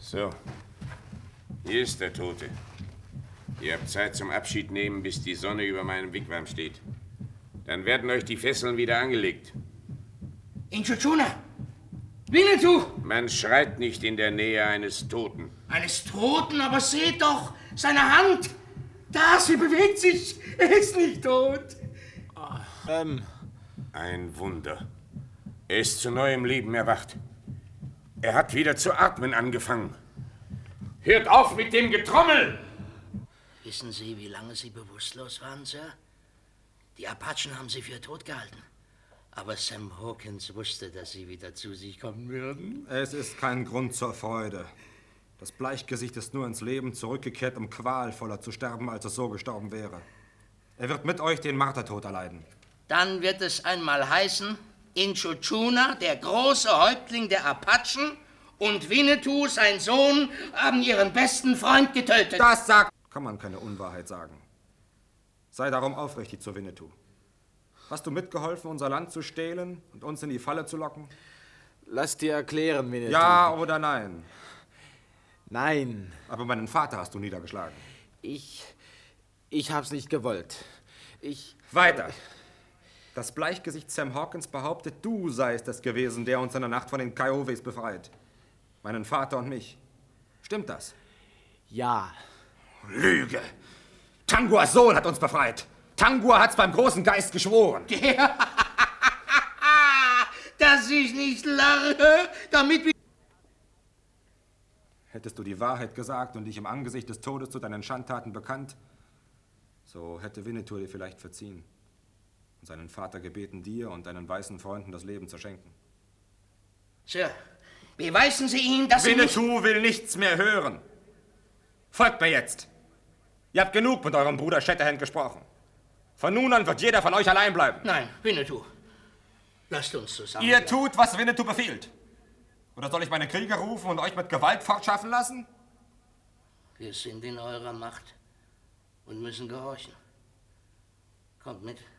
So, hier ist der Tote. Ihr habt Zeit zum Abschied nehmen, bis die Sonne über meinem Wigwam steht. Dann werden euch die Fesseln wieder angelegt. Incho Tschuna! Winnetou! Man schreit nicht in der Nähe eines Toten. Eines Toten? Aber seht doch, seine Hand! Da, sie bewegt sich! Er ist nicht tot! Ein Wunder. Er ist zu neuem Leben erwacht. Er hat wieder zu atmen angefangen. Hört auf mit dem Getrommel! Wissen Sie, wie lange Sie bewusstlos waren, Sir? Die Apachen haben Sie für tot gehalten. Aber Sam Hawkins wusste, dass Sie wieder zu sich kommen würden. Es ist kein Grund zur Freude. Das Bleichgesicht ist nur ins Leben zurückgekehrt, um qualvoller zu sterben, als es so gestorben wäre. Er wird mit euch den Martertod erleiden. Dann wird es einmal heißen, Incho Tschuna, der große Häuptling der Apachen, und Winnetou, sein Sohn, haben ihren besten Freund getötet. Das sagt... Kann man keine Unwahrheit sagen. Sei darum aufrichtig zu Winnetou. Hast du mitgeholfen, unser Land zu stehlen und uns in die Falle zu locken? Lass dir erklären, Winnetou. Ja oder nein? Nein. Aber meinen Vater hast du niedergeschlagen. Ich hab's nicht gewollt. Weiter. Das Bleichgesicht Sam Hawkins behauptet, du seist es gewesen, der uns in der Nacht von den Kiowas befreit. Meinen Vater und mich. Stimmt das? Ja. Lüge! Tanguas Sohn hat uns befreit. Tangua hat's beim großen Geist geschworen. Dass ich nicht lache, damit wir... Hättest du die Wahrheit gesagt und dich im Angesicht des Todes zu deinen Schandtaten bekannt, so hätte Winnetou dir vielleicht verziehen und seinen Vater gebeten, dir und deinen weißen Freunden das Leben zu schenken. Sir, beweisen Sie ihm, dass Sie nicht... Winnetou will nichts mehr hören. Folgt mir jetzt. Ihr habt genug mit eurem Bruder Shatterhand gesprochen. Von nun an wird jeder von euch allein bleiben. Nein, Winnetou. Lasst uns zusammen. Ihr tut, was Winnetou befiehlt. Oder soll ich meine Krieger rufen und euch mit Gewalt fortschaffen lassen? Wir sind in eurer Macht und müssen gehorchen. Kommt mit.